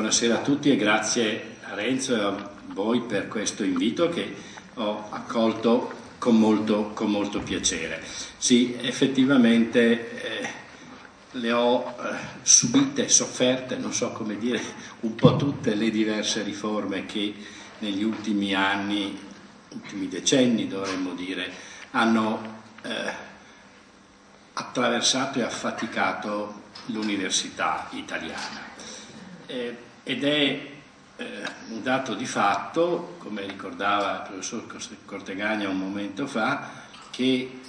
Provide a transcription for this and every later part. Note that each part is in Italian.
buonasera a tutti e grazie a Renzo e a voi per questo invito che ho accolto con molto piacere. Sì, effettivamente le ho subite, sofferte, non so come dire, un po' tutte le diverse riforme che negli ultimi anni, ultimi decenni dovremmo dire, hanno attraversato e affaticato l'università italiana. Ed è un dato di fatto, come ricordava il professor Cortegagna un momento fa, che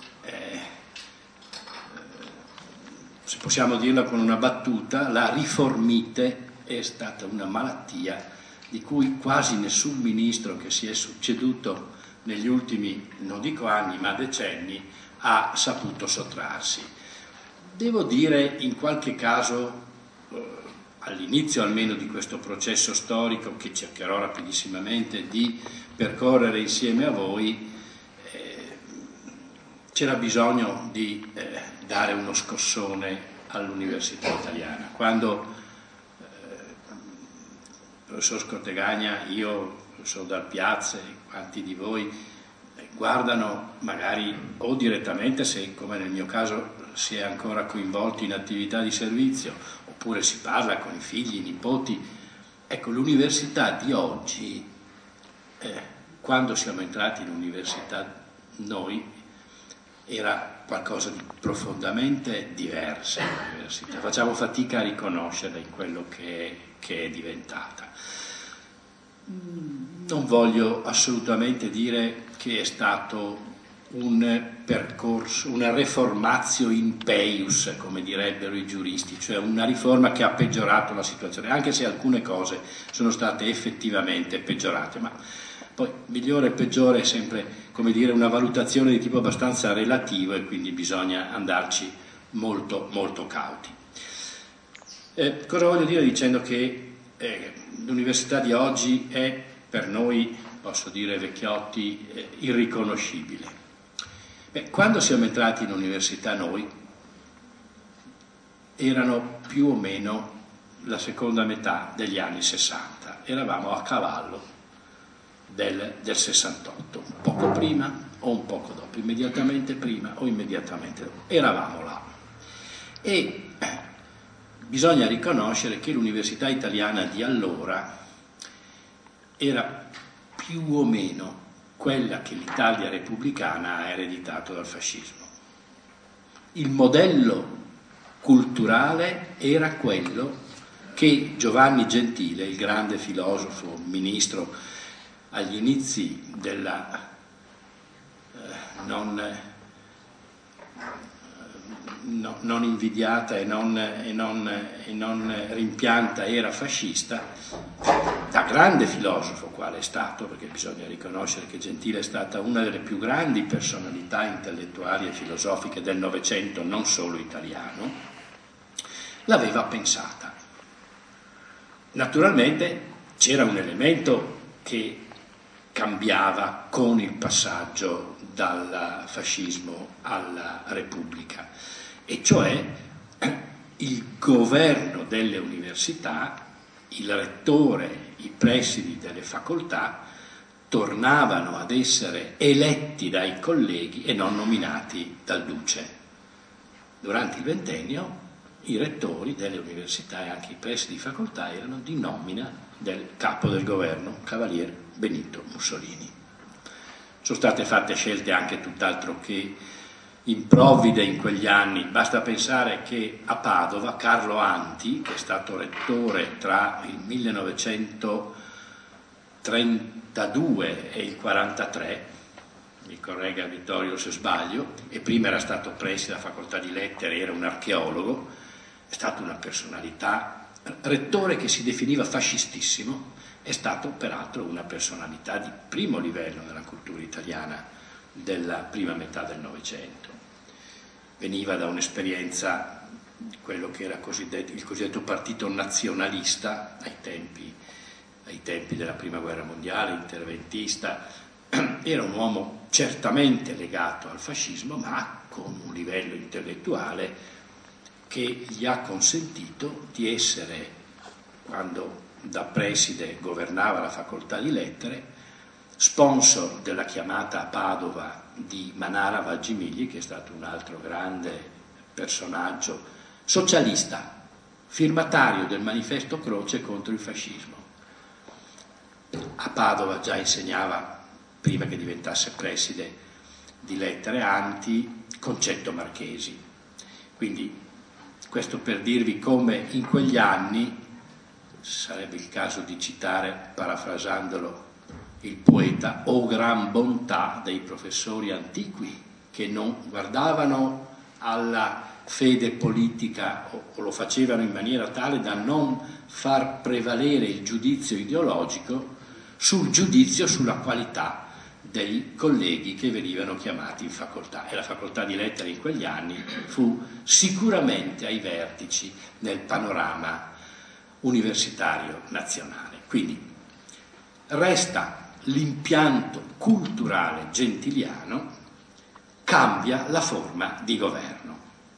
se possiamo dirla con una battuta, la riformite è stata una malattia di cui quasi nessun ministro che si è succeduto negli ultimi, non dico anni, ma decenni, ha saputo sottrarsi. Devo dire, in qualche caso, all'inizio almeno di questo processo storico che cercherò rapidissimamente di percorrere insieme a voi, c'era bisogno di dare uno scossone all'università italiana. Quando il professor Cortegagna, io, il professor Dal Piazza e quanti di voi guardano magari o direttamente, se come nel mio caso si è ancora coinvolti in attività di servizio, oppure si parla con i figli, i nipoti. Ecco, l'università di oggi, quando siamo entrati in università noi, era qualcosa di profondamente diverso. L'università facciamo fatica a riconoscerla in quello che è diventata. Non voglio assolutamente dire che è stato un percorso, una reformatio in peius, come direbbero i giuristi, cioè una riforma che ha peggiorato la situazione, anche se alcune cose sono state effettivamente peggiorate, ma poi migliore e peggiore è sempre, come dire, una valutazione di tipo abbastanza relativo e quindi bisogna andarci molto cauti. Cosa voglio dire dicendo che l'università di oggi è per noi, posso dire vecchiotti, irriconoscibile. Quando siamo entrati in università noi erano più o meno la seconda metà degli anni 60, eravamo a cavallo del 68, un poco prima o un poco dopo, immediatamente prima o immediatamente dopo, eravamo là. E bisogna riconoscere che l'università italiana di allora era più o meno quella che l'Italia repubblicana ha ereditato dal fascismo. Il modello culturale era quello che Giovanni Gentile, il grande filosofo, ministro agli inizi della non invidiata e non rimpianta era fascista, da grande filosofo quale è stato, perché bisogna riconoscere che Gentile è stata una delle più grandi personalità intellettuali e filosofiche del Novecento, non solo italiano, l'aveva pensata. Naturalmente c'era un elemento che cambiava con il passaggio dal fascismo alla Repubblica, e cioè il governo delle università, il rettore, i presidi delle facoltà tornavano ad essere eletti dai colleghi e non nominati dal duce. Durante il ventennio i rettori delle università e anche i presidi di facoltà erano di nomina del capo del governo, Cavalier Benito Mussolini. Sono state fatte scelte anche tutt'altro che improvvide in quegli anni. Basta pensare che a Padova Carlo Anti, che è stato rettore tra il 1932 e il 1943, mi corregga Vittorio se sbaglio, e prima era stato preside della facoltà di lettere, era un archeologo, è stata una personalità, rettore che si definiva fascistissimo, è stato peraltro una personalità di primo livello nella cultura italiana della prima metà del Novecento. Veniva da un'esperienza di quello che era il cosiddetto partito nazionalista ai tempi della prima guerra mondiale, interventista. Era un uomo certamente legato al fascismo, ma con un livello intellettuale che gli ha consentito di essere, quando da preside governava la facoltà di lettere, sponsor della chiamata a Padova di Manara Valgimigli, che è stato un altro grande personaggio socialista, firmatario del Manifesto Croce contro il fascismo. A Padova già insegnava, prima che diventasse preside di lettere anti, Concetto Marchesi. Quindi questo per dirvi come in quegli anni, sarebbe il caso di citare, parafrasandolo, il poeta, o gran bontà dei professori antiqui, che non guardavano alla fede politica o lo facevano in maniera tale da non far prevalere il giudizio ideologico sul giudizio sulla qualità dei colleghi che venivano chiamati in facoltà. E la facoltà di lettere in quegli anni fu sicuramente ai vertici nel panorama universitario nazionale. Quindi resta l'impianto culturale gentiliano, cambia la forma di governo.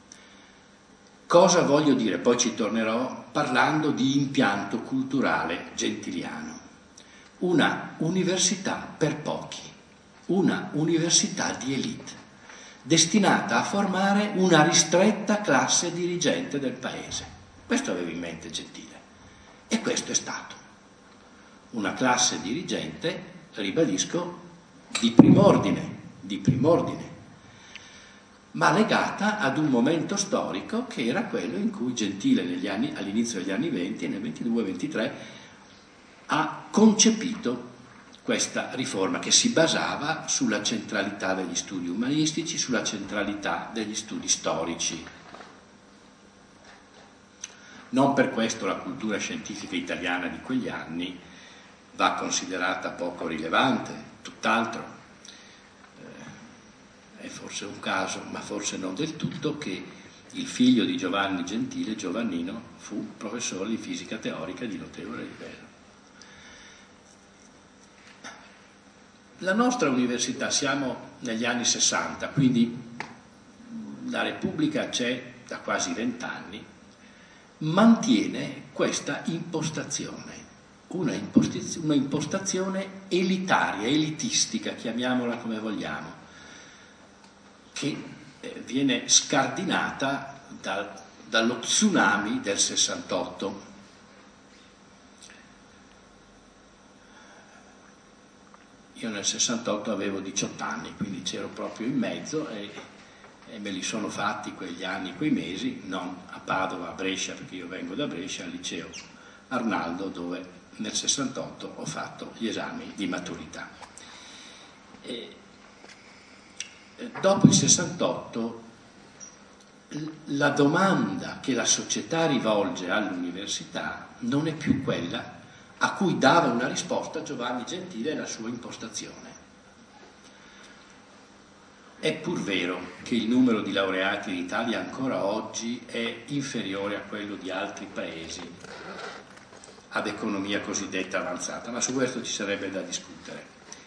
Cosa voglio dire? Poi ci tornerò parlando di impianto culturale gentiliano. Una università per pochi, una università di elite, destinata a formare una ristretta classe dirigente del paese. Questo aveva in mente Gentile e questo è stato. Una classe dirigente, ribadisco, di prim'ordine, ma legata ad un momento storico che era quello in cui Gentile all'inizio degli anni 20, nel 22-23, ha concepito questa riforma che si basava sulla centralità degli studi umanistici, sulla centralità degli studi storici. Non per questo la cultura scientifica italiana di quegli anni va considerata poco rilevante, tutt'altro. È forse un caso, ma forse non del tutto, che il figlio di Giovanni Gentile, Giovannino, fu professore di fisica teorica di notevole livello. La nostra università, siamo negli anni 60, quindi la Repubblica c'è da quasi 20 anni, mantiene questa impostazione, una impostazione elitaria, elitistica, chiamiamola come vogliamo, che viene scardinata dallo tsunami del 68. Io nel 68 avevo 18 anni, quindi c'ero proprio in mezzo e me li sono fatti quegli anni, quei mesi, non a Padova, a Brescia, perché io vengo da Brescia, al liceo Arnaldo, dove nel 68 ho fatto gli esami di maturità. Dopo il 68 la domanda che la società rivolge all'università non è più quella a cui dava una risposta Giovanni Gentile nella sua impostazione. È pur vero che il numero di laureati in Italia ancora oggi è inferiore a quello di altri paesi ad economia cosiddetta avanzata, ma su questo ci sarebbe da discutere,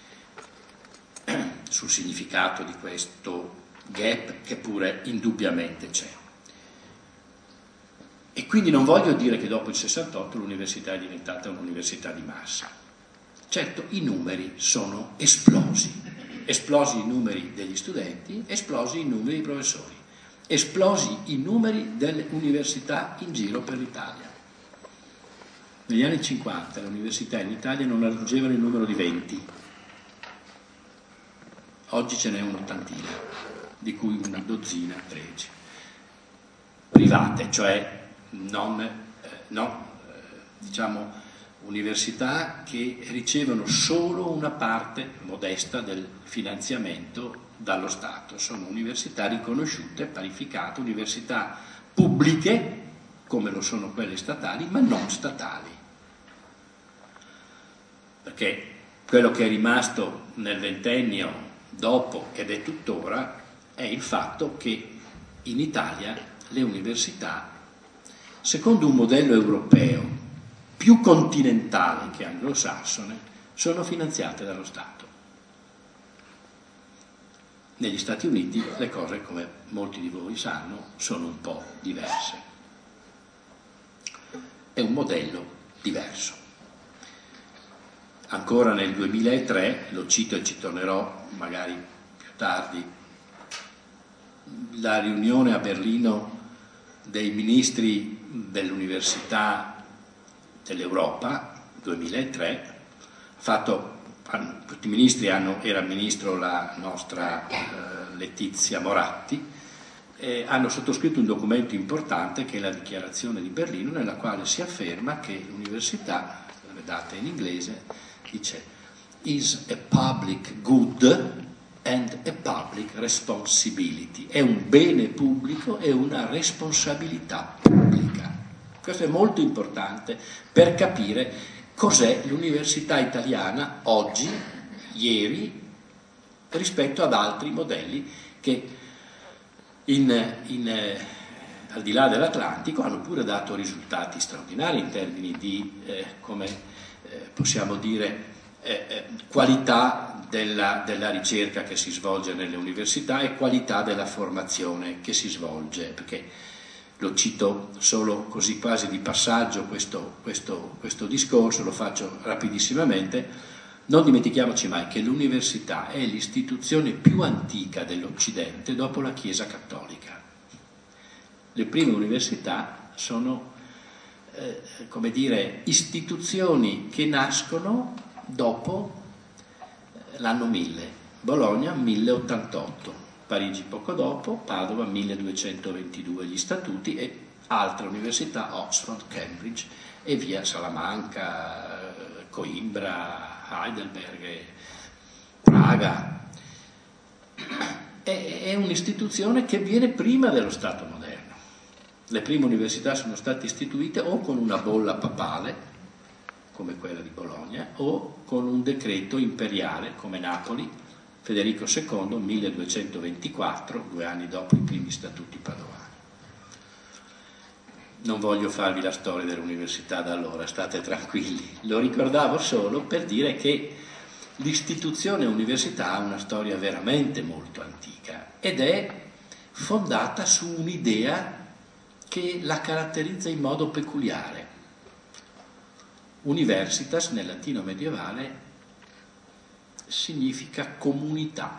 sul significato di questo gap che pure indubbiamente c'è. E quindi non voglio dire che dopo il 68 l'università è diventata un'università di massa. Certo, i numeri sono esplosi i numeri degli studenti, esplosi i numeri dei professori, esplosi i numeri delle università in giro per l'Italia. Negli anni 50 le università in Italia non raggiungevano il numero di 20, oggi ce n'è un'ottantina, di cui una dozzina, 13. Private, cioè diciamo università che ricevono solo una parte modesta del finanziamento dallo Stato. Sono università riconosciute, parificate, università pubbliche, come lo sono quelle statali, ma non statali. Perché quello che è rimasto nel ventennio dopo, ed è tuttora, è il fatto che in Italia le università, secondo un modello europeo più continentale che anglosassone, sono finanziate dallo Stato. Negli Stati Uniti le cose, come molti di voi sanno, sono un po' diverse. È un modello diverso. ancora nel 2003, lo cito e ci tornerò magari più tardi, la riunione a Berlino dei ministri dell'Università dell'Europa, 2003, tutti i ministri era ministro la nostra Letizia Moratti, hanno sottoscritto un documento importante che è la Dichiarazione di Berlino, nella quale si afferma che l'università, vedete in inglese, dice is a public good and a public responsibility, è un bene pubblico e una responsabilità pubblica. Questo è molto importante per capire cos'è l'università italiana oggi, ieri, rispetto ad altri modelli che al di là dell'Atlantico hanno pure dato risultati straordinari in termini di, possiamo dire, qualità della ricerca che si svolge nelle università e qualità della formazione che si svolge, perché lo cito solo così quasi di passaggio questo discorso, lo faccio rapidissimamente. Non dimentichiamoci mai che l'università è l'istituzione più antica dell'Occidente dopo la Chiesa Cattolica. Le prime università sono, come dire, istituzioni che nascono dopo l'anno 1000. Bologna 1088, Parigi poco dopo, Padova 1222 gli statuti e altre università, Oxford, Cambridge e via Salamanca, Coimbra, Heidelberg, Praga. È un'istituzione che viene prima dello Stato moderno. Le prime università sono state istituite o con una bolla papale, come quella di Bologna, o con un decreto imperiale, come Napoli, Federico II, 1224, 2 anni dopo i primi statuti padovani. Non voglio farvi la storia dell'università da allora, state tranquilli, lo ricordavo solo per dire che l'istituzione università ha una storia veramente molto antica ed è fondata su un'idea che la caratterizza in modo peculiare. Universitas nel latino medievale significa comunità,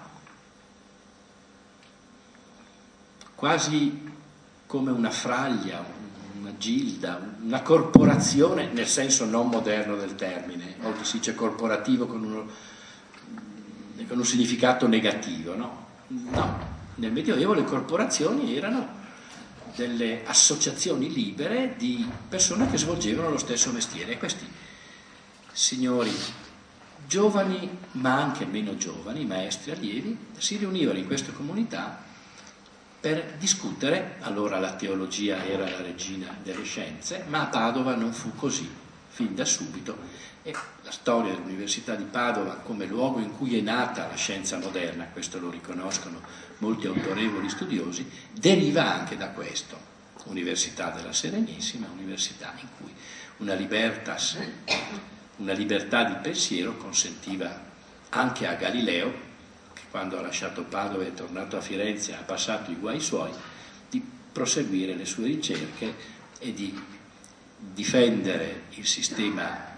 quasi come una fraglia, una gilda, una corporazione nel senso non moderno del termine. Oggi si dice corporativo con un significato negativo, no? No, nel Medioevo le corporazioni erano delle associazioni libere di persone che svolgevano lo stesso mestiere e questi signori giovani ma anche meno giovani, maestri, allievi, si riunivano in queste comunità per discutere. Allora la teologia era la regina delle scienze, ma a Padova non fu così fin da subito e la storia dell'Università di Padova come luogo in cui è nata la scienza moderna, questo lo riconoscono molti autorevoli studiosi, deriva anche da questo. Università della Serenissima, università in cui una libertà di pensiero consentiva anche a Galileo, che quando ha lasciato Padova e è tornato a Firenze ha passato i guai suoi, di proseguire le sue ricerche e di difendere il sistema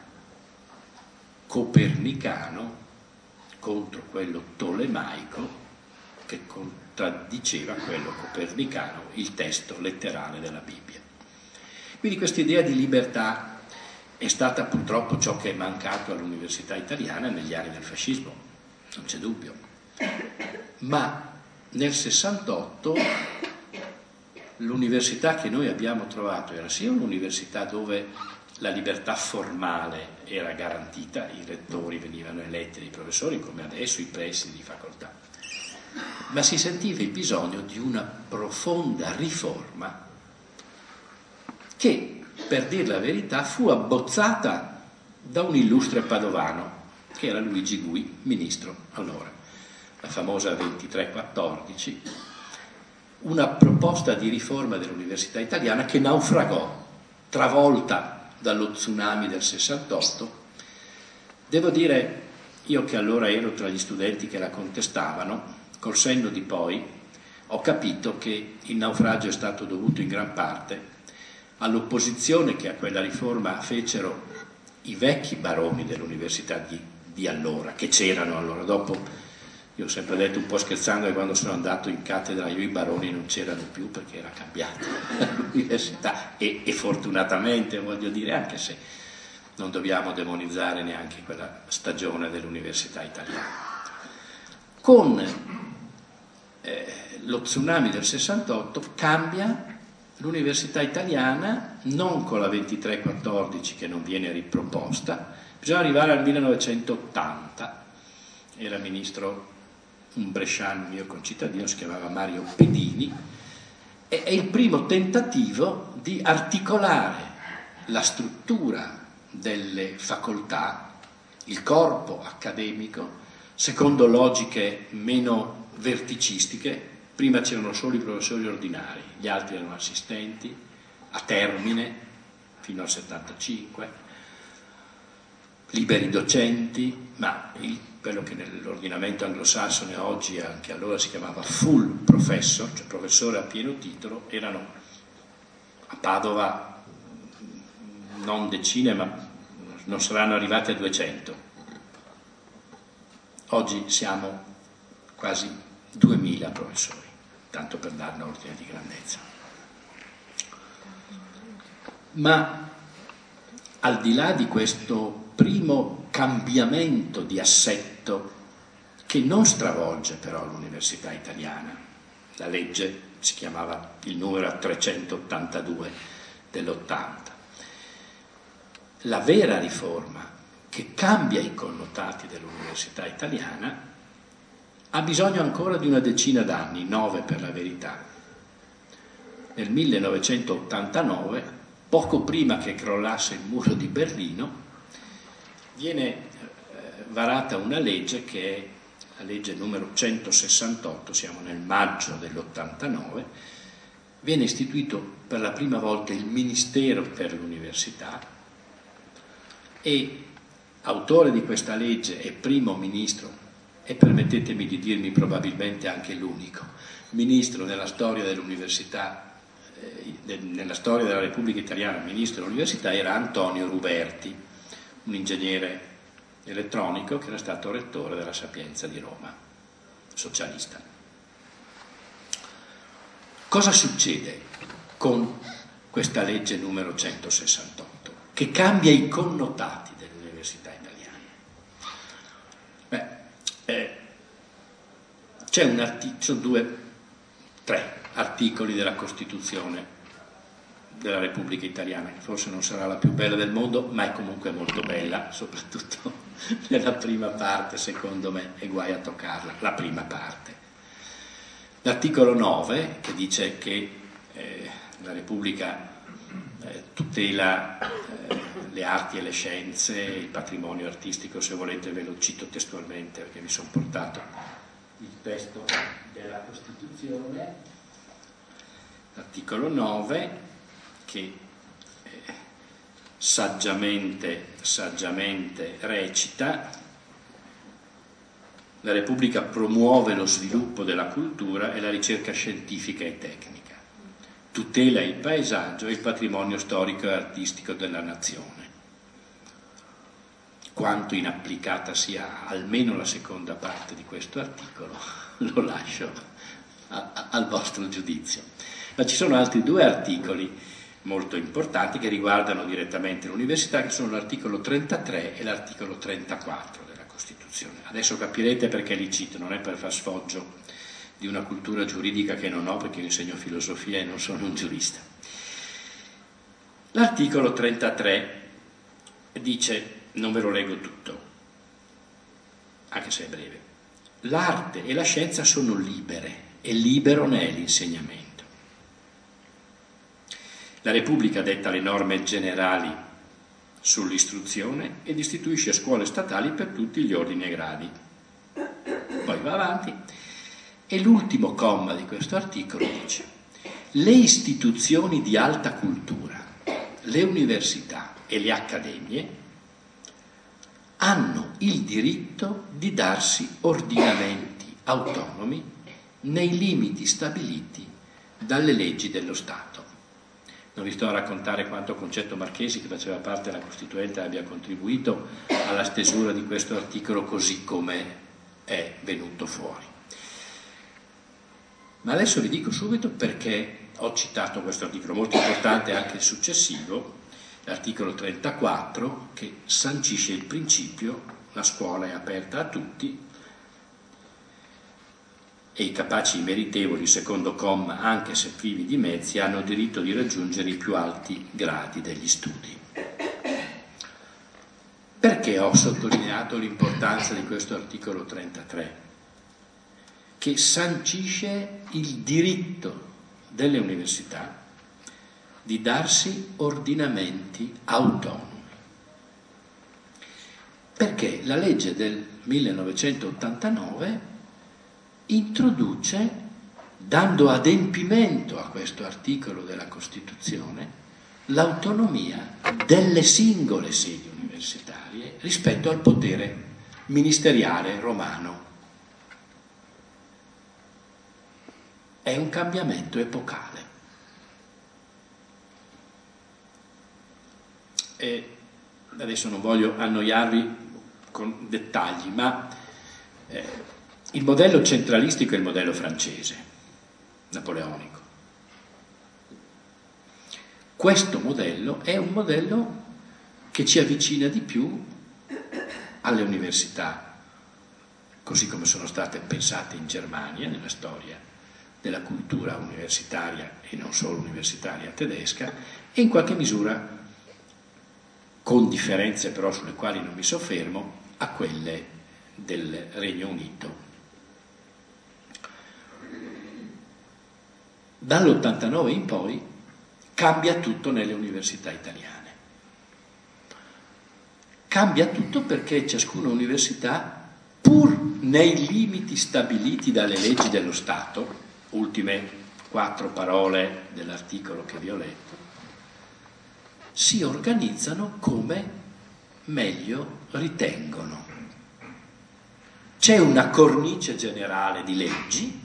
copernicano contro quello tolemaico che contraddiceva quello copernicano, il testo letterale della Bibbia. Quindi questa idea di libertà è stata purtroppo ciò che è mancato all'università italiana negli anni del fascismo, non c'è dubbio. Ma nel 68 l'università che noi abbiamo trovato era sia un'università dove la libertà formale era garantita, i rettori venivano eletti dai professori come adesso i presidi di facoltà, ma si sentiva il bisogno di una profonda riforma che, per dir la verità, fu abbozzata da un illustre padovano, che era Luigi Gui, ministro allora, la famosa 2314, una proposta di riforma dell'università italiana che naufragò, travolta dallo tsunami del 68. Devo dire, io che allora ero tra gli studenti che la contestavano, col senno di poi ho capito che il naufragio è stato dovuto in gran parte all'opposizione che a quella riforma fecero i vecchi baroni dell'università di allora, che c'erano allora. Dopo, io ho sempre detto un po' scherzando che quando sono andato in cattedra io i baroni non c'erano più perché era cambiata l'università e fortunatamente, voglio dire, anche se non dobbiamo demonizzare neanche quella stagione dell'università italiana. Con lo tsunami del 68 cambia l'università italiana, non con la 2314 che non viene riproposta, bisogna arrivare al 1980, era ministro un bresciano mio concittadino, si chiamava Mario Pedini, e è il primo tentativo di articolare la struttura delle facoltà, il corpo accademico, secondo logiche meno verticistiche. Prima c'erano solo i professori ordinari, gli altri erano assistenti, a termine, fino al 75, liberi docenti, ma quello che nell'ordinamento anglosassone oggi, anche allora si chiamava full professor, cioè professore a pieno titolo, erano a Padova non decine, ma non saranno arrivati a 200. Oggi siamo quasi 2000 professori, tanto per dare un ordine di grandezza. Ma al di là di questo primo cambiamento di assetto, che non stravolge però l'università italiana, la legge si chiamava, il numero 382 dell'80, la vera riforma che cambia i connotati dell'università italiana ha bisogno ancora di una decina d'anni, 9 per la verità. Nel 1989, poco prima che crollasse il muro di Berlino, viene varata una legge che è la legge numero 168, siamo nel maggio dell'89, viene istituito per la prima volta il Ministero per l'Università e autore di questa legge e primo ministro, e permettetemi di dirmi probabilmente anche l'unico ministro nella storia dell'università, nella storia della Repubblica Italiana, ministro dell'università, era Antonio Ruberti, un ingegnere elettronico che era stato rettore della Sapienza di Roma, socialista. Cosa succede con questa legge numero 168? Che cambia i connotati dell'università italiana. Sono 3 articoli della Costituzione della Repubblica Italiana, che forse non sarà la più bella del mondo, ma è comunque molto bella, soprattutto nella prima parte, secondo me, e guai a toccarla, la prima parte. L'articolo 9, che dice che la Repubblica tutela le arti e le scienze, il patrimonio artistico, se volete ve lo cito testualmente perché mi sono portato il testo della Costituzione. L'articolo 9 che saggiamente recita: la Repubblica promuove lo sviluppo della cultura e la ricerca scientifica e tecnica, tutela il paesaggio e il patrimonio storico e artistico della nazione. Quanto inapplicata sia almeno la seconda parte di questo articolo lo lascio al vostro giudizio. Ma ci sono altri 2 articoli molto importanti che riguardano direttamente l'università, che sono l'articolo 33 e l'articolo 34 della Costituzione. Adesso capirete perché li cito, non è per far sfoggio di una cultura giuridica che non ho, perché io insegno filosofia e non sono un giurista. L'articolo 33 dice, non ve lo leggo tutto, anche se è breve: l'arte e la scienza sono libere e libero ne è l'insegnamento. La Repubblica detta le norme generali sull'istruzione ed istituisce scuole statali per tutti gli ordini e gradi. Poi va avanti e l'ultimo comma di questo articolo dice: le istituzioni di alta cultura, le università e le accademie hanno il diritto di darsi ordinamenti autonomi nei limiti stabiliti dalle leggi dello Stato. Non vi sto a raccontare quanto Concetto Marchesi, che faceva parte della Costituente, abbia contribuito alla stesura di questo articolo così come è venuto fuori. Ma adesso vi dico subito perché ho citato questo articolo, molto importante anche il successivo, l'articolo 34, che sancisce il principio: la scuola è aperta a tutti e i capaci, i meritevoli, secondo comma, anche se privi di mezzi, hanno diritto di raggiungere i più alti gradi degli studi. Perché ho sottolineato l'importanza di questo articolo 33? Che sancisce il diritto delle università di darsi ordinamenti autonomi. Perché la legge del 1989 introduce, dando adempimento a questo articolo della Costituzione, l'autonomia delle singole sedi universitarie rispetto al potere ministeriale romano. È un cambiamento epocale. E adesso non voglio annoiarvi con dettagli, ma il modello centralistico è il modello francese, napoleonico. Questo modello è un modello che ci avvicina di più alle università, così come sono state pensate in Germania nella storia della cultura universitaria e non solo universitaria tedesca, e in qualche misura, con differenze però sulle quali non mi soffermo, a quelle del Regno Unito. Dall'89 in poi cambia tutto nelle università italiane. Cambia tutto perché ciascuna università, pur nei limiti stabiliti dalle leggi dello Stato, ultime 4 parole dell'articolo che vi ho letto, si organizzano come meglio ritengono. C'è una cornice generale di leggi,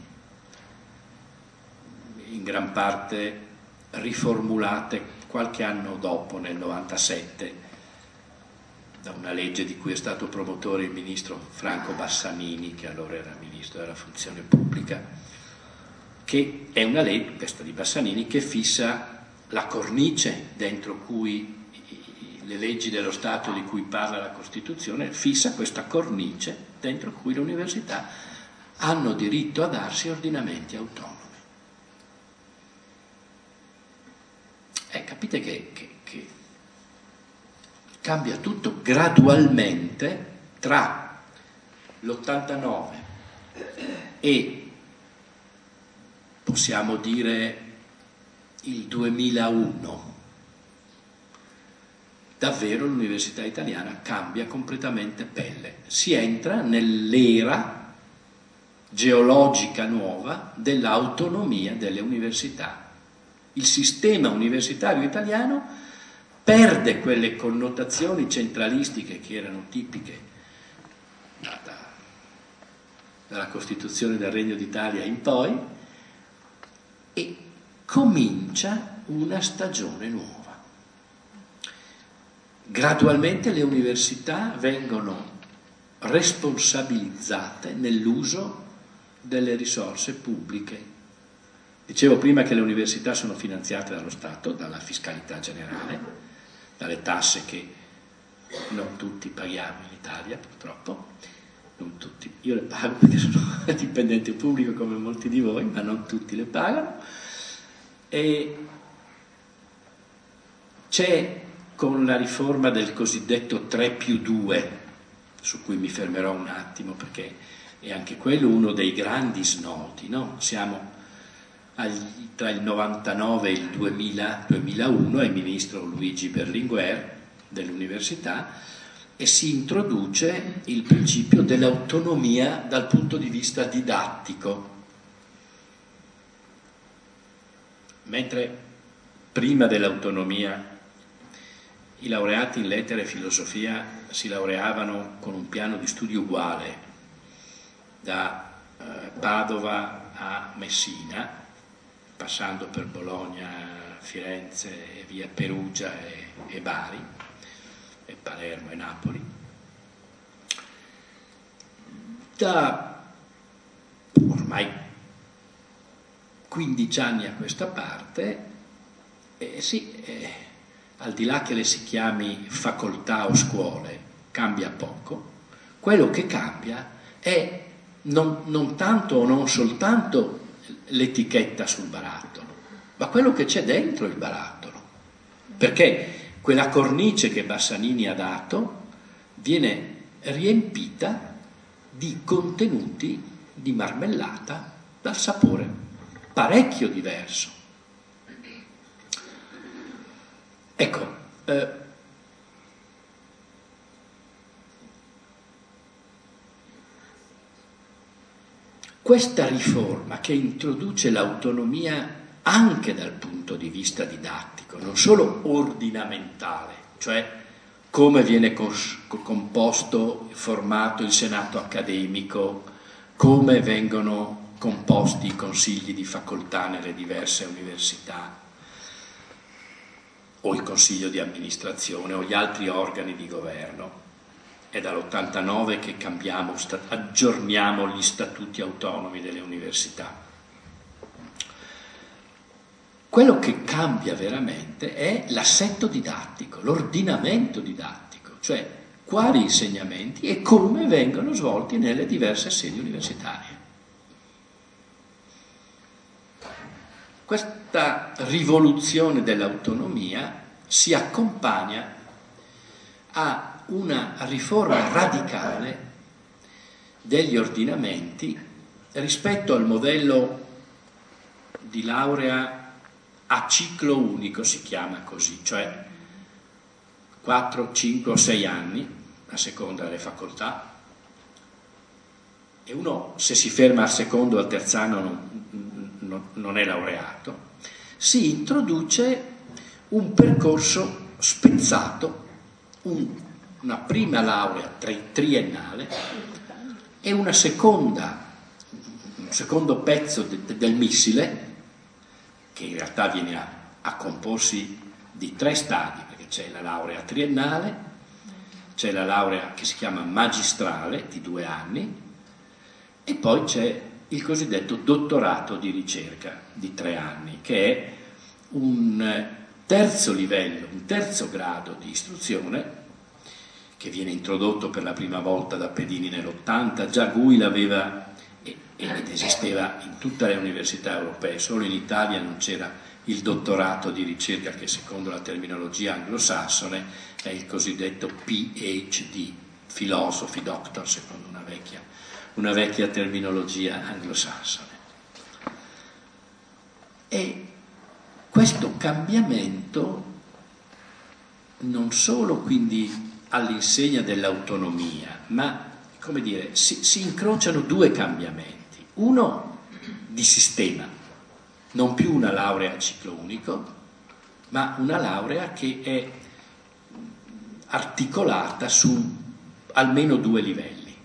in gran parte riformulate qualche anno dopo, nel 97, da una legge di cui è stato promotore il ministro Franco Bassanini, che allora era ministro della funzione pubblica, che è una legge, questa di Bassanini, che fissa la cornice dentro cui le leggi dello Stato di cui parla la Costituzione, fissa questa cornice dentro cui le università hanno diritto a darsi ordinamenti autonomi. Capite che cambia tutto gradualmente tra l'89 e, possiamo dire, il 2001. Davvero l'università italiana cambia completamente pelle. Si entra nell'era geologica nuova dell'autonomia delle università. Il sistema universitario italiano perde quelle connotazioni centralistiche che erano tipiche dalla Costituzione del Regno d'Italia in poi e comincia una stagione nuova. Gradualmente le università vengono responsabilizzate nell'uso delle risorse pubbliche. Dicevo prima che le università sono finanziate dallo Stato, dalla fiscalità generale, dalle tasse che non tutti paghiamo in Italia, purtroppo. Non tutti, io le pago perché sono dipendente pubblico come molti di voi, ma non tutti le pagano. E c'è, con la riforma del cosiddetto 3+2, su cui mi fermerò un attimo perché è anche quello uno dei grandi snodi, no? Siamo tra il 99 e il 2001, è ministro Luigi Berlinguer dell'università, e si introduce il principio dell'autonomia dal punto di vista didattico. Mentre prima dell'autonomia i laureati in lettere e filosofia si laureavano con un piano di studio uguale da Padova a Messina, passando per Bologna, Firenze e via Perugia e Bari, e Palermo e Napoli. Da ormai 15 anni a questa parte, al di là che le si chiami facoltà o scuole, cambia poco. Quello che cambia è non tanto o non soltanto l'etichetta sul barattolo, ma quello che c'è dentro il barattolo, perché quella cornice che Bassanini ha dato viene riempita di contenuti di marmellata dal sapore parecchio diverso. Ecco, questa riforma che introduce l'autonomia anche dal punto di vista didattico, non solo ordinamentale, cioè come viene composto, formato il senato accademico, come vengono composti i consigli di facoltà nelle diverse università, o il consiglio di amministrazione o gli altri organi di governo. È dall'89 che aggiorniamo gli statuti autonomi delle università. Quello che cambia veramente è l'assetto didattico, l'ordinamento didattico, cioè quali insegnamenti e come vengono svolti nelle diverse sedi universitarie. Questa rivoluzione dell'autonomia si accompagna a una riforma radicale degli ordinamenti rispetto al modello di laurea a ciclo unico, si chiama così, cioè 4, 5 o 6 anni a seconda delle facoltà, e uno, se si ferma al secondo o al terzo anno, non è laureato. Si introduce un percorso spezzato, una prima laurea triennale e un secondo pezzo del missile, che in realtà viene a comporsi di 3 stadi, perché c'è la laurea triennale, c'è la laurea che si chiama magistrale di 2 anni e poi c'è il cosiddetto dottorato di ricerca di 3 anni, che è un terzo livello, un terzo grado di istruzione che viene introdotto per la prima volta da Pedini nell'80, già Gui l'aveva ed esisteva in tutte le università europee, solo in Italia non c'era il dottorato di ricerca, che secondo la terminologia anglosassone è il cosiddetto PhD, philosophy doctor, secondo una vecchia terminologia anglosassone. E questo cambiamento non solo quindi all'insegna dell'autonomia, ma come dire, si incrociano 2 cambiamenti. Uno di sistema, non più una laurea a ciclo unico, ma una laurea che è articolata su almeno 2 livelli.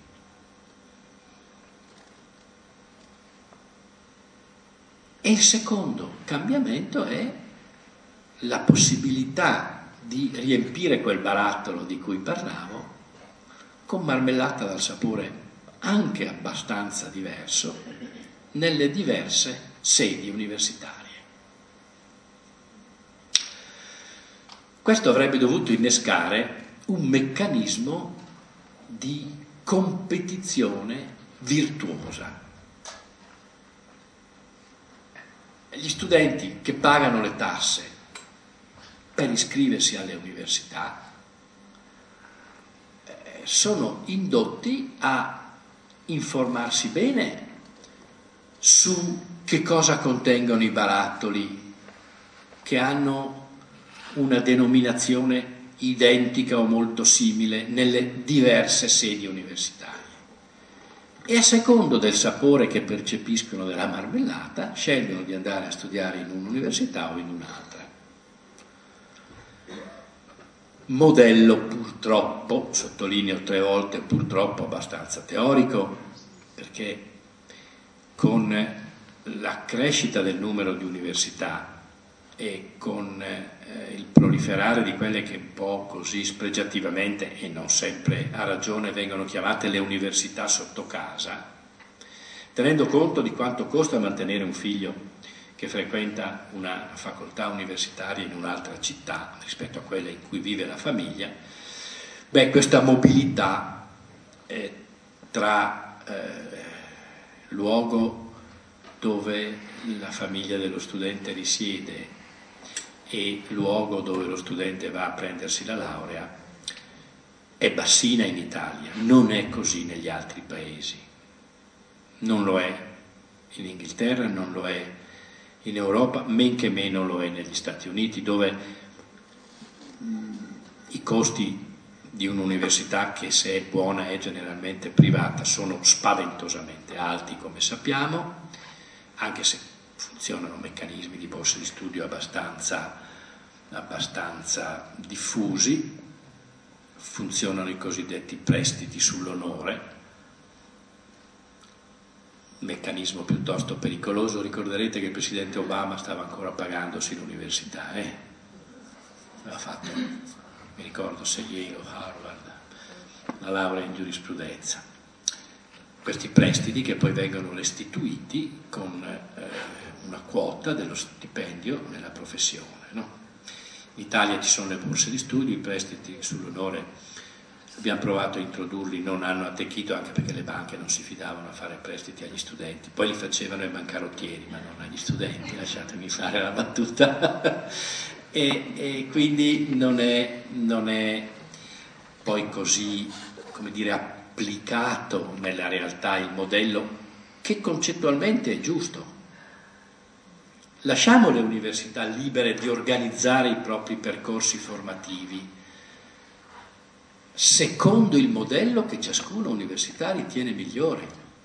E il secondo cambiamento è la possibilità di riempire quel barattolo di cui parlavo con marmellata dal sapore anche abbastanza diverso nelle diverse sedi universitarie. Questo avrebbe dovuto innescare un meccanismo di competizione virtuosa. Gli studenti che pagano le tasse per iscriversi alle università sono indotti a informarsi bene su che cosa contengono i barattoli che hanno una denominazione identica o molto simile nelle diverse sedi universitarie, e a secondo del sapore che percepiscono della marmellata scelgono di andare a studiare in un'università o in un'altra. Modello purtroppo, sottolineo 3 volte purtroppo, abbastanza teorico, perché con la crescita del numero di università e con il proliferare di quelle che un po' così spregiativamente, e non sempre a ragione, vengono chiamate le università sotto casa, tenendo conto di quanto costa mantenere un figlio che frequenta una facoltà universitaria in un'altra città rispetto a quella in cui vive la famiglia, questa mobilità tra luogo dove la famiglia dello studente risiede e luogo dove lo studente va a prendersi la laurea è bassina in Italia, non è così negli altri paesi, non lo è in Inghilterra, non lo è in Europa, men che meno lo è negli Stati Uniti, dove i costi di un'università, che se è buona è generalmente privata, sono spaventosamente alti, come sappiamo, anche se funzionano meccanismi di borse di studio abbastanza diffusi, funzionano i cosiddetti prestiti sull'onore, meccanismo piuttosto pericoloso. Ricorderete che il presidente Obama stava ancora pagandosi l'università, aveva fatto, mi ricordo se Yale o Harvard, la laurea in giurisprudenza. Questi prestiti che poi vengono restituiti con una quota dello stipendio nella professione, no? In Italia ci sono le borse di studio, i prestiti sull'onore abbiamo provato a introdurli, non hanno attecchito, anche perché le banche non si fidavano a fare prestiti agli studenti, poi li facevano ai bancarottieri ma non agli studenti, lasciatemi fare la battuta. e quindi non è poi così, come dire, applicato nella realtà il modello, che concettualmente è giusto. Lasciamo le università libere di organizzare i propri percorsi formativi secondo il modello che ciascuna università ritiene migliore.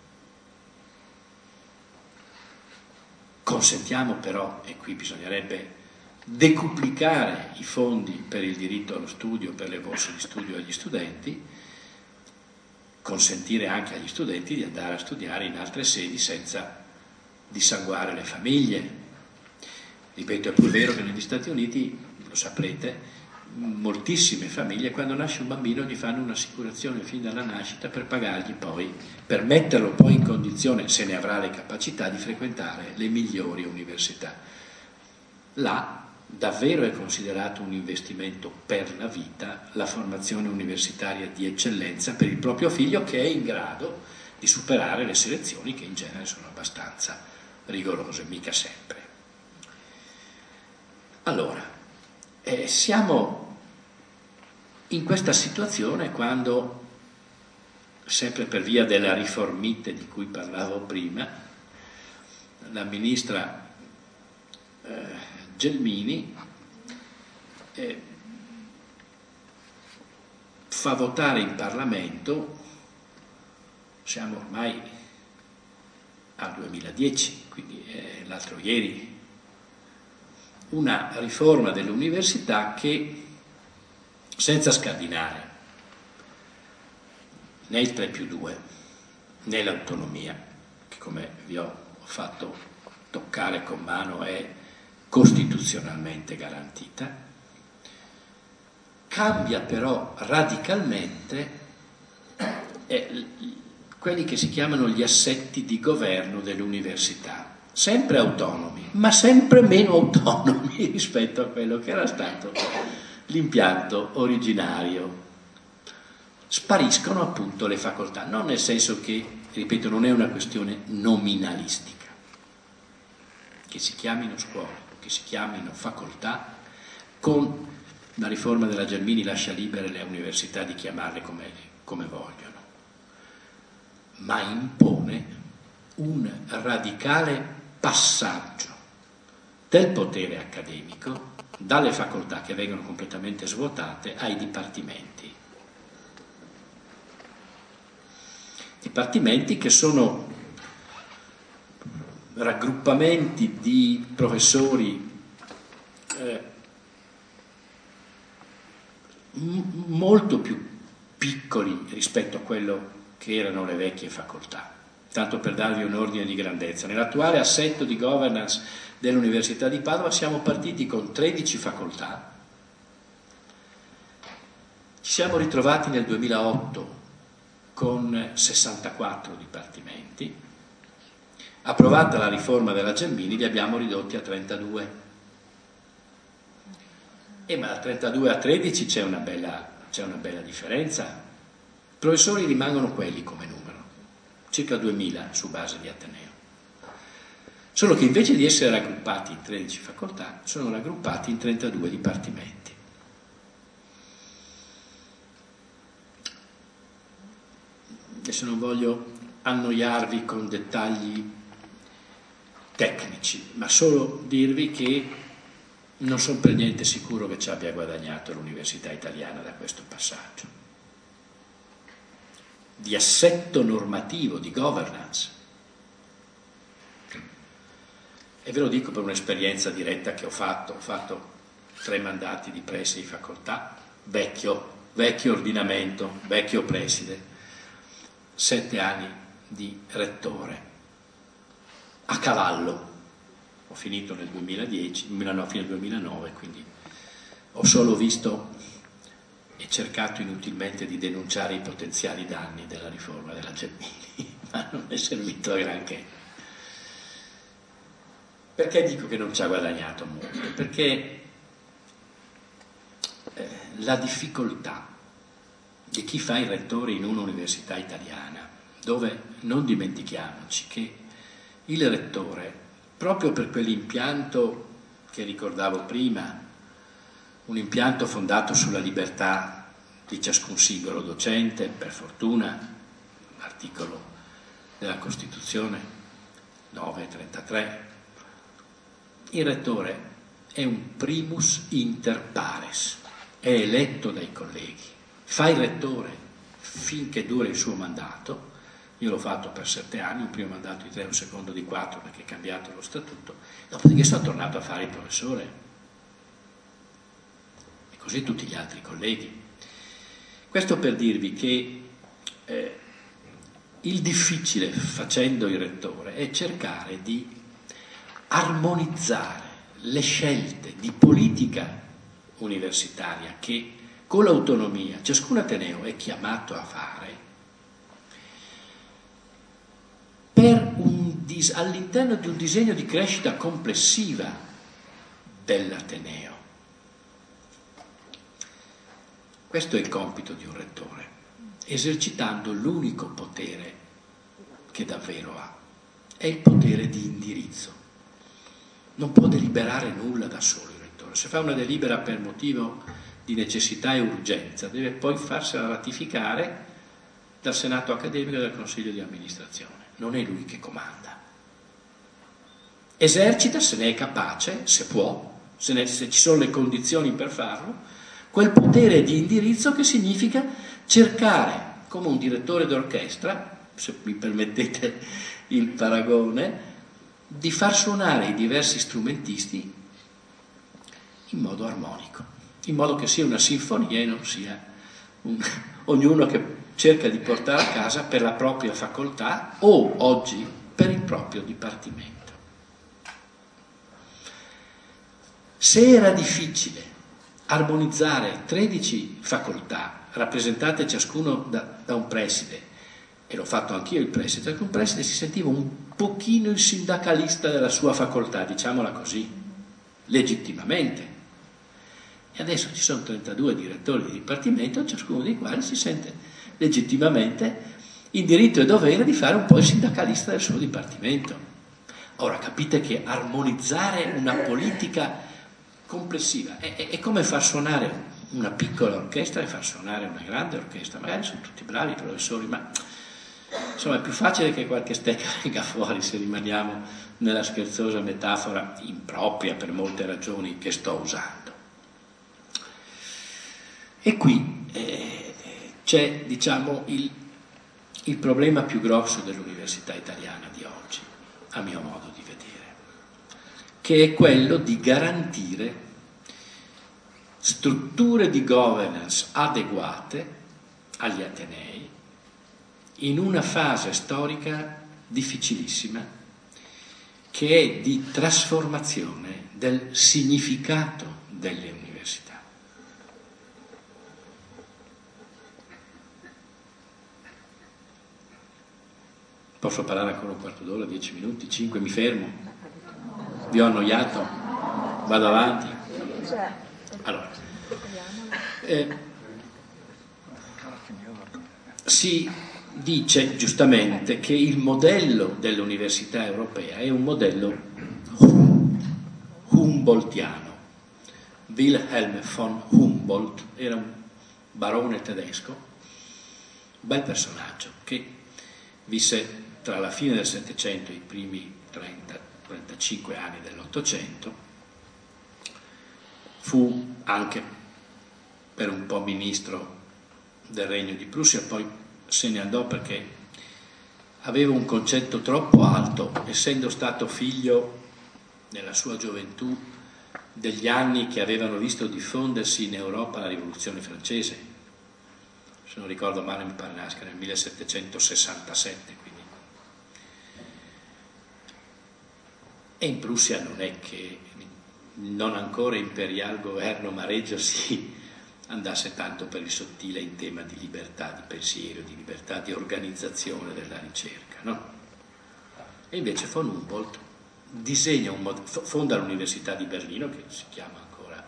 Consentiamo però, e qui bisognerebbe decuplicare i fondi per il diritto allo studio, per le borse di studio agli studenti, consentire anche agli studenti di andare a studiare in altre sedi senza dissanguare le famiglie. Ripeto, è pur vero che negli Stati Uniti, lo saprete, moltissime famiglie quando nasce un bambino gli fanno un'assicurazione fin dalla nascita per pagargli poi, per metterlo poi in condizione, se ne avrà le capacità, di frequentare le migliori università. Là davvero è considerato un investimento per la vita la formazione universitaria di eccellenza per il proprio figlio, che è in grado di superare le selezioni, che in genere sono abbastanza rigorose, mica sempre. Allora, siamo in questa situazione quando, sempre per via della riformite di cui parlavo prima, la ministra Gelmini fa votare in Parlamento, siamo ormai al 2010, quindi l'altro ieri, una riforma dell'università che, senza scardinare né il 3+2 né l'autonomia, che come vi ho fatto toccare con mano è costituzionalmente garantita, cambia però radicalmente quelli che si chiamano gli assetti di governo dell'università, sempre autonomi, ma sempre meno autonomi rispetto a quello che era stato l'impianto originario. Spariscono appunto le facoltà, non nel senso che, ripeto, non è una questione nominalistica, che si chiamino scuole, che si chiamino facoltà, con la riforma della Gelmini lascia libere le università di chiamarle come vogliono, ma impone un radicale passaggio del potere accademico dalle facoltà, che vengono completamente svuotate, ai dipartimenti. Dipartimenti che sono raggruppamenti di professori molto più piccoli rispetto a quello che erano le vecchie facoltà. Tanto per darvi un ordine di grandezza, nell'attuale assetto di governance dell'Università di Padova, siamo partiti con 13 facoltà, ci siamo ritrovati nel 2008 con 64 dipartimenti, approvata la riforma della Gelmini li abbiamo ridotti a 32. Ma da 32 a 13 c'è una bella differenza. I professori rimangono quelli come numero, circa 2000 su base di Ateneo. Solo che invece di essere raggruppati in 13 facoltà, sono raggruppati in 32 dipartimenti. Adesso non voglio annoiarvi con dettagli tecnici, ma solo dirvi che non sono per niente sicuro che ci abbia guadagnato l'Università Italiana da questo passaggio. Di assetto normativo, di governance. E ve lo dico per un'esperienza diretta che ho fatto 3 mandati di preside di facoltà, vecchio ordinamento, vecchio preside, 7 anni di rettore, a cavallo. Ho finito nel 2010, fino al 2009, quindi ho solo visto e cercato inutilmente di denunciare i potenziali danni della riforma della Gelmini, ma non è servito a granché. Perché dico che non ci ha guadagnato molto? Perché la difficoltà di chi fa il rettore in un'università italiana, dove non dimentichiamoci che il rettore, proprio per quell'impianto che ricordavo prima, un impianto fondato sulla libertà di ciascun singolo docente, per fortuna, l'articolo della Costituzione 933, il rettore è un primus inter pares, è eletto dai colleghi, fa il rettore finché dura il suo mandato. Io l'ho fatto per 7 anni, un primo mandato di 3 e un secondo di 4 perché è cambiato lo statuto, dopodiché sono tornato a fare il professore. E così tutti gli altri colleghi. Questo per dirvi che il difficile facendo il rettore è cercare di armonizzare le scelte di politica universitaria che con l'autonomia ciascun ateneo è chiamato a fare all'interno di un disegno di crescita complessiva dell'ateneo. Questo è il compito di un rettore, esercitando l'unico potere che davvero ha, è il potere di indirizzo. Non può deliberare nulla da solo il rettore. Se fa una delibera per motivo di necessità e urgenza, deve poi farsela ratificare dal Senato accademico e dal Consiglio di amministrazione. Non è lui che comanda. Esercita, se ne è capace, se può, se ci sono le condizioni per farlo, quel potere di indirizzo che significa cercare, come un direttore d'orchestra, se mi permettete il paragone, di far suonare i diversi strumentisti in modo armonico, in modo che sia una sinfonia e non sia ognuno che cerca di portare a casa per la propria facoltà o oggi per il proprio dipartimento. Se era difficile armonizzare 13 facoltà rappresentate ciascuno da un preside, e l'ho fatto anch'io il preside, perché un preside si sentiva un pochino il sindacalista della sua facoltà, diciamola così, legittimamente. E adesso ci sono 32 direttori di dipartimento, ciascuno dei quali si sente legittimamente in diritto e dovere di fare un po' il sindacalista del suo dipartimento. Ora capite che armonizzare una politica complessiva è come far suonare una piccola orchestra e far suonare una grande orchestra. Magari sono tutti bravi i professori, ma insomma è più facile che qualche stecca venga fuori se rimaniamo nella scherzosa metafora impropria per molte ragioni che sto usando. E qui c'è, diciamo, il problema più grosso dell'università italiana di oggi, a mio modo di vedere, che è quello di garantire strutture di governance adeguate agli atenei in una fase storica difficilissima che è di trasformazione del significato delle università. Posso parlare ancora un quarto d'ora, 10 minuti, 5, mi fermo? Vi ho annoiato? Vado avanti? Allora, si dice giustamente che il modello dell'università europea è un modello humboldtiano. Wilhelm von Humboldt era un barone tedesco, un bel personaggio che visse tra la fine del Settecento e i primi 30-35 anni dell'Ottocento. Fu anche per un po' ministro del Regno di Prussia, poi se ne andò perché aveva un concetto troppo alto, essendo stato figlio nella sua gioventù degli anni che avevano visto diffondersi in Europa la rivoluzione francese. Se non ricordo male mi pare nasca nel 1767, quindi. E in Prussia non è che non ancora imperial governo ma Reggio si andasse tanto per il sottile in tema di libertà di pensiero, di libertà di organizzazione della ricerca, no? E invece von Humboldt disegna fonda l'Università di Berlino, che si chiama ancora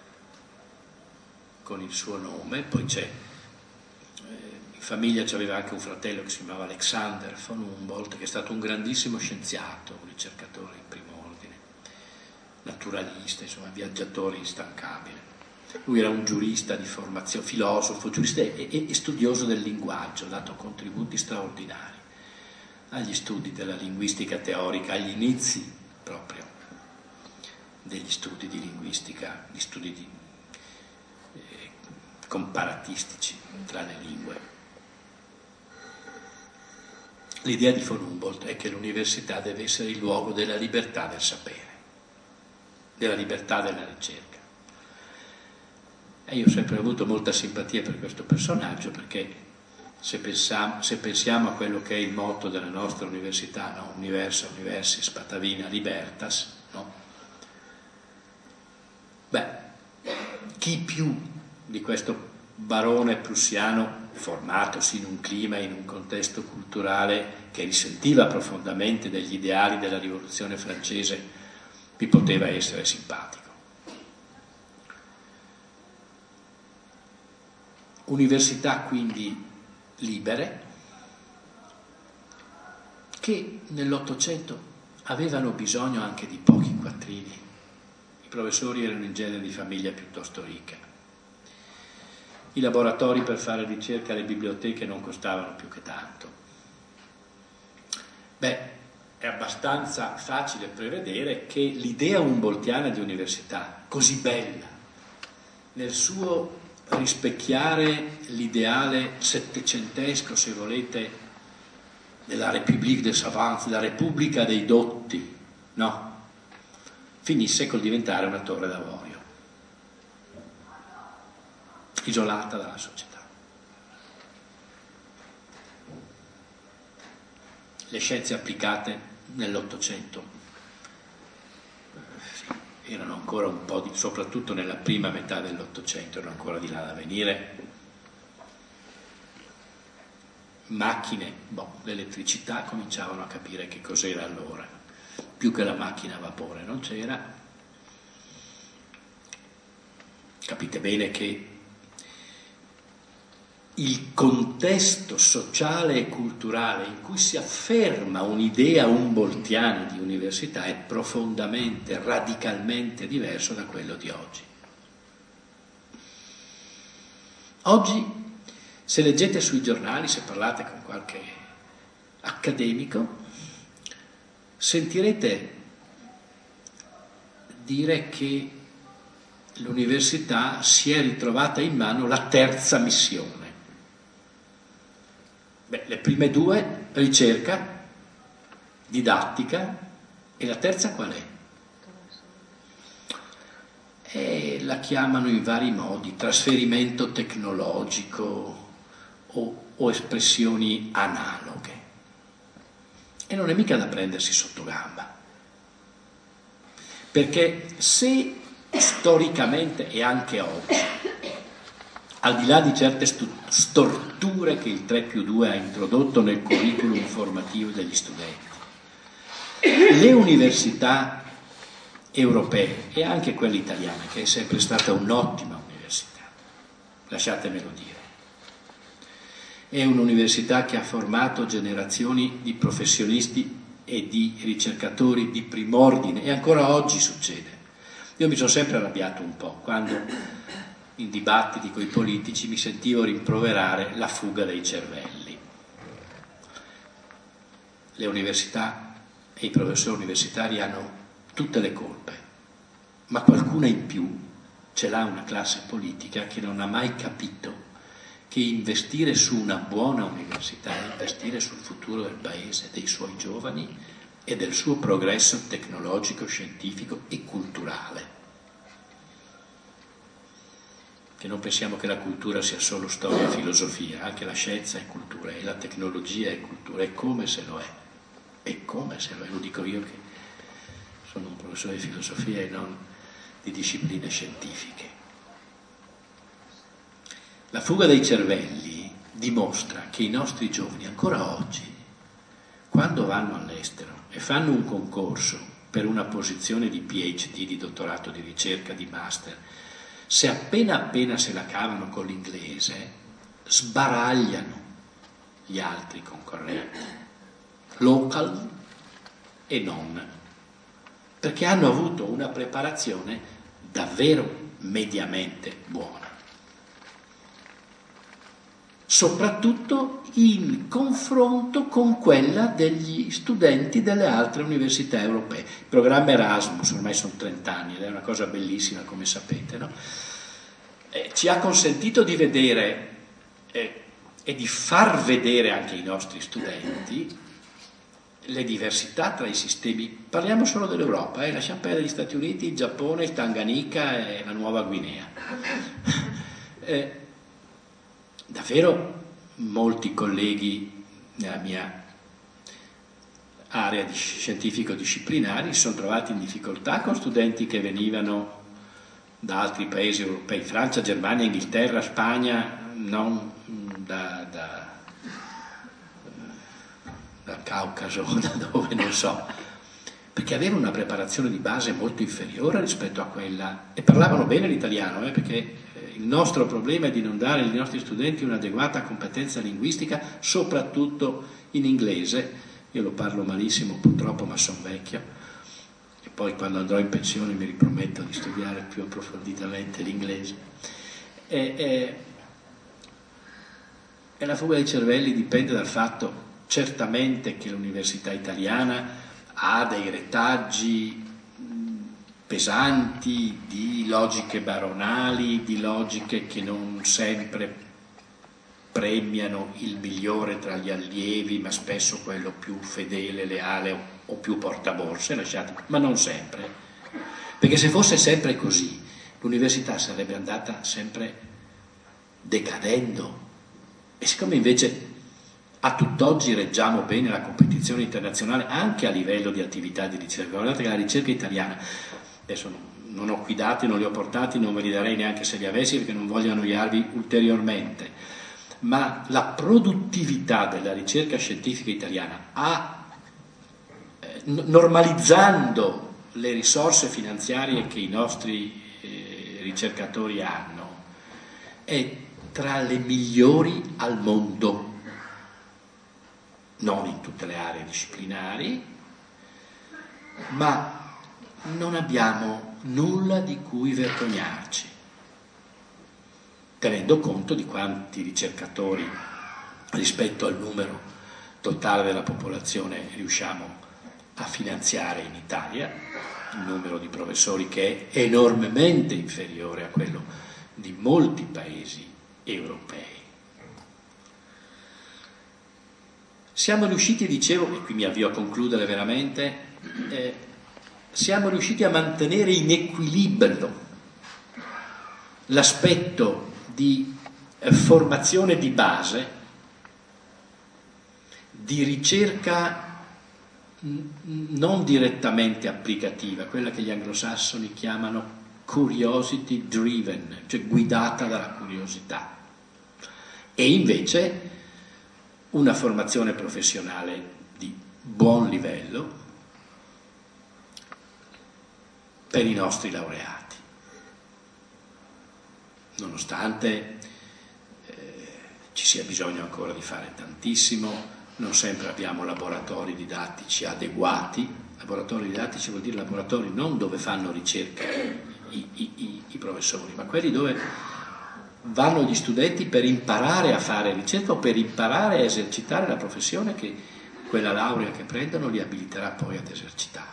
con il suo nome, poi c'è in famiglia c'aveva anche un fratello che si chiamava Alexander von Humboldt, che è stato un grandissimo scienziato, un ricercatore in primo ordine, naturalista, insomma, viaggiatore instancabile. Lui era un giurista di formazione, filosofo, giurista e studioso del linguaggio, ha dato contributi straordinari agli studi della linguistica teorica, agli inizi proprio degli studi di linguistica, gli studi comparatistici tra le lingue. L'idea di von Humboldt è che l'università deve essere il luogo della libertà del sapere, della libertà della ricerca. E io ho sempre avuto molta simpatia per questo personaggio, perché se pensiamo a quello che è il motto della nostra università, no? Universa, universis, patavina, libertas, no? Beh, chi più di questo barone prussiano, formatosi in un clima, in un contesto culturale che risentiva profondamente degli ideali della rivoluzione francese, vi poteva essere simpatico. Università quindi libere, che nell'Ottocento avevano bisogno anche di pochi quattrini. I professori erano in genere di famiglia piuttosto ricca. I laboratori per fare ricerca, le biblioteche non costavano più che tanto. Beh, è abbastanza facile prevedere che l'idea humboldtiana di università, così bella, nel suo rispecchiare l'ideale settecentesco, se volete, della République des Savants, la Repubblica dei dotti, no? Finisse col diventare una torre d'avorio, isolata dalla società. Le scienze applicate nell'Ottocento erano ancora un po' soprattutto nella prima metà dell'Ottocento, erano ancora di là da venire. Macchine, l'elettricità cominciavano a capire che cos'era allora, più che la macchina a vapore non c'era. Capite bene che il contesto sociale e culturale in cui si afferma un'idea humboldtiana di università è profondamente, radicalmente diverso da quello di oggi. Oggi, se leggete sui giornali, se parlate con qualche accademico, sentirete dire che l'università si è ritrovata in mano la terza missione. Beh, le prime due, ricerca, didattica, e la terza qual è? E la chiamano in vari modi, trasferimento tecnologico o espressioni analoghe. E non è mica da prendersi sotto gamba. perché se storicamente e anche oggi, al di là di certe storture che il 3+2 ha introdotto nel curriculum formativo degli studenti, le università europee e anche quella italiana, che è sempre stata un'ottima università, lasciatemelo dire, è un'università che ha formato generazioni di professionisti e di ricercatori di prim'ordine, e ancora oggi succede. Io mi sono sempre arrabbiato un po' quando in dibattiti con i politici mi sentivo rimproverare la fuga dei cervelli. Le università e i professori universitari hanno tutte le colpe, ma qualcuna in più ce l'ha una classe politica che non ha mai capito che investire su una buona università è investire sul futuro del paese, dei suoi giovani e del suo progresso tecnologico, scientifico e culturale. Che non pensiamo che la cultura sia solo storia e filosofia, anche la scienza è cultura e la tecnologia è cultura, è come se lo è, lo dico io che sono un professore di filosofia e non di discipline scientifiche. La fuga dei cervelli dimostra che i nostri giovani ancora oggi, quando vanno all'estero e fanno un concorso per una posizione di PhD, di dottorato di ricerca, di master, se appena se la cavano con l'inglese, sbaragliano gli altri concorrenti, local e non, perché hanno avuto una preparazione davvero mediamente buona, soprattutto in confronto con quella degli studenti delle altre università europee. Il programma Erasmus, ormai sono 30 anni ed è una cosa bellissima, come sapete, no? Ci ha consentito di vedere e di far vedere anche ai nostri studenti le diversità tra i sistemi. Parliamo solo dell'Europa, lasciamo perdere gli Stati Uniti, il Giappone, il Tanganica e la Nuova Guinea. Davvero molti colleghi nella mia area di scientifico-disciplinari si sono trovati in difficoltà con studenti che venivano da altri paesi europei, Francia, Germania, Inghilterra, Spagna, non dal Caucaso, da dove non so, perché avevano una preparazione di base molto inferiore rispetto a quella, e parlavano bene l'italiano, perché il nostro problema è di non dare ai nostri studenti un'adeguata competenza linguistica, soprattutto in inglese. Io lo parlo malissimo purtroppo, ma sono vecchio, e poi quando andrò in pensione mi riprometto di studiare più approfonditamente l'inglese. E la fuga dei cervelli dipende dal fatto certamente che l'università italiana ha dei retaggi pesanti di logiche baronali, di logiche che non sempre premiano il migliore tra gli allievi, ma spesso quello più fedele, leale o più portaborse, ma non sempre. Perché se fosse sempre così, l'università sarebbe andata sempre decadendo. E siccome invece a tutt'oggi reggiamo bene la competizione internazionale anche a livello di attività di ricerca, guardate che la ricerca italiana, adesso non ho qui dati, non li ho portati, non ve li darei neanche se li avessi perché non voglio annoiarvi ulteriormente, ma la produttività della ricerca scientifica italiana normalizzando le risorse finanziarie che i nostri ricercatori hanno, è tra le migliori al mondo, non in tutte le aree disciplinari, ma non abbiamo nulla di cui vergognarci, tenendo conto di quanti ricercatori rispetto al numero totale della popolazione riusciamo a finanziare in Italia, il numero di professori che è enormemente inferiore a quello di molti paesi europei. Siamo riusciti, dicevo, e qui mi avvio a concludere veramente, siamo riusciti a mantenere in equilibrio l'aspetto di formazione di base, di ricerca non direttamente applicativa, quella che gli anglosassoni chiamano curiosity driven, cioè guidata dalla curiosità, e invece una formazione professionale di buon livello per i nostri laureati, nonostante ci sia bisogno ancora di fare tantissimo. Non sempre abbiamo laboratori didattici adeguati. Laboratori didattici vuol dire laboratori non dove fanno ricerca i professori, ma quelli dove vanno gli studenti per imparare a fare ricerca o per imparare a esercitare la professione che quella laurea che prendono li abiliterà poi ad esercitare.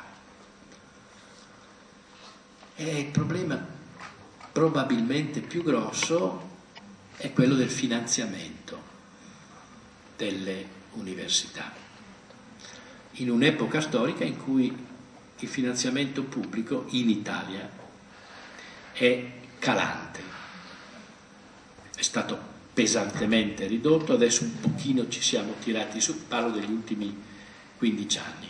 E il problema probabilmente più grosso è quello del finanziamento delle università, in un'epoca storica in cui il finanziamento pubblico in Italia è calante, è stato pesantemente ridotto, adesso un pochino ci siamo tirati su, parlo degli ultimi 15 anni.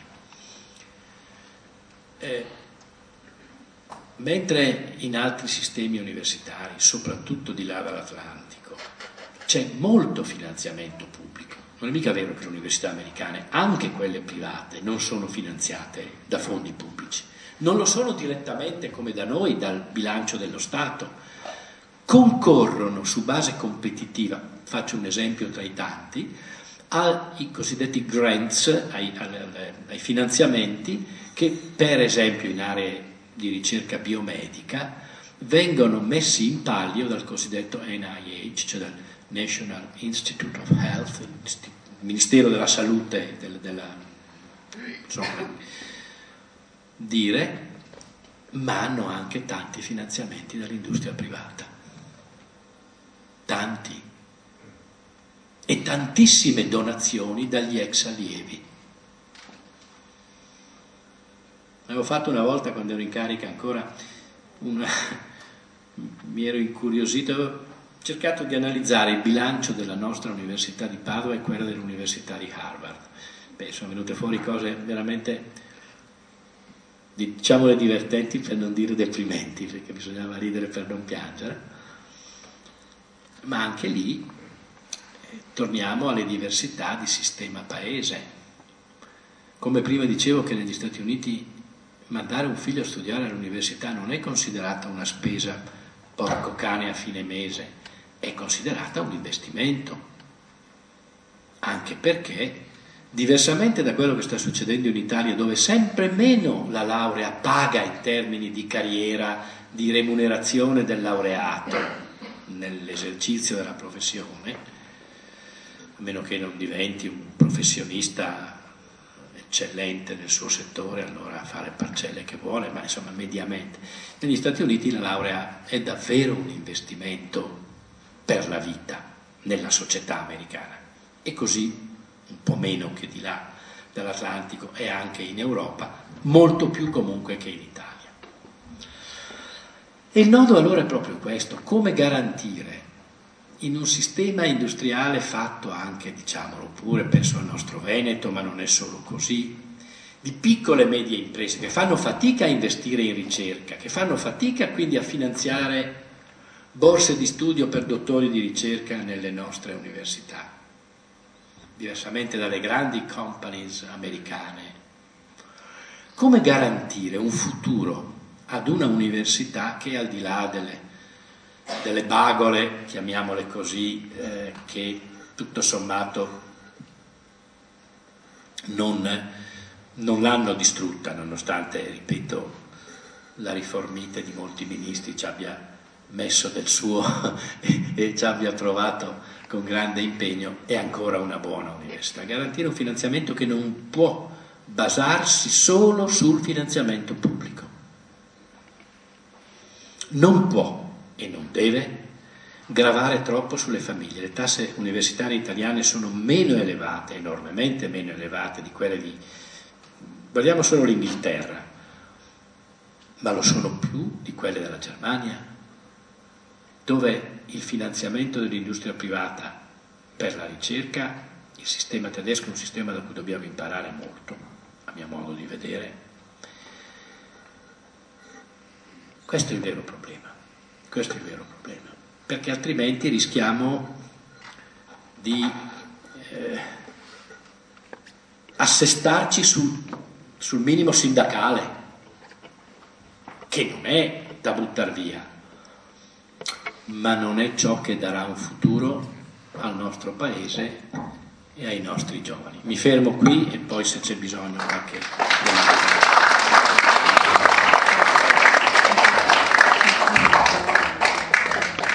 Mentre in altri sistemi universitari, soprattutto di là dall'Atlantico, c'è molto finanziamento pubblico. Non è mica vero che le università americane, anche quelle private, non sono finanziate da fondi pubblici. Non lo sono direttamente come da noi, dal bilancio dello Stato. Concorrono su base competitiva, faccio un esempio tra i tanti, ai cosiddetti grants, ai finanziamenti che per esempio in aree di ricerca biomedica vengono messi in palio dal cosiddetto NIH, cioè dal National Institute of Health, il Ministero della Salute ma hanno anche tanti finanziamenti dall'industria privata, tanti, e tantissime donazioni dagli ex allievi. Avevo fatto una volta, quando ero in carica ancora, mi ero incuriosito, avevo cercato di analizzare il bilancio della nostra Università di Padova e quella dell'Università di Harvard. Sono venute fuori cose veramente, diciamole, divertenti per non dire deprimenti, perché bisognava ridere per non piangere. Ma anche lì torniamo alle diversità di sistema paese. Come prima dicevo che negli Stati Uniti mandare un figlio a studiare all'università non è considerata una spesa porco cane a fine mese, è considerata un investimento, anche perché, diversamente da quello che sta succedendo in Italia, dove sempre meno la laurea paga in termini di carriera, di remunerazione del laureato nell'esercizio della professione, a meno che non diventi un professionista eccellente nel suo settore, allora fa le parcelle che vuole, ma insomma mediamente. Negli Stati Uniti la laurea è davvero un investimento per la vita nella società americana, e così un po' meno che di là dall'Atlantico e anche in Europa, molto più comunque che in Italia. E il nodo allora è proprio questo: come garantire in un sistema industriale fatto anche, diciamolo pure, penso al nostro Veneto, ma non è solo così, di piccole e medie imprese che fanno fatica a investire in ricerca, che fanno fatica quindi a finanziare borse di studio per dottori di ricerca nelle nostre università, diversamente dalle grandi companies americane. Come garantire un futuro ad una università che, al di là delle bagole, chiamiamole così, che tutto sommato non l'hanno distrutta, nonostante, ripeto, la riformite di molti ministri ci abbia messo del suo e ci abbia provato con grande impegno, è ancora una buona università. Garantire un finanziamento che non può basarsi solo sul finanziamento pubblico, non può e non deve gravare troppo sulle famiglie. Le tasse universitarie italiane sono meno elevate, enormemente meno elevate di quelle di, guardiamo solo l'Inghilterra, ma lo sono più di quelle della Germania, dove il finanziamento dell'industria privata per la ricerca, il sistema tedesco è un sistema da cui dobbiamo imparare molto, mio modo di vedere. Questo è il vero problema, perché altrimenti rischiamo di assestarci sul minimo sindacale, che non è da buttare via, ma non è ciò che darà un futuro al nostro paese e ai nostri giovani. Mi fermo qui e poi se c'è bisogno qualche domanda.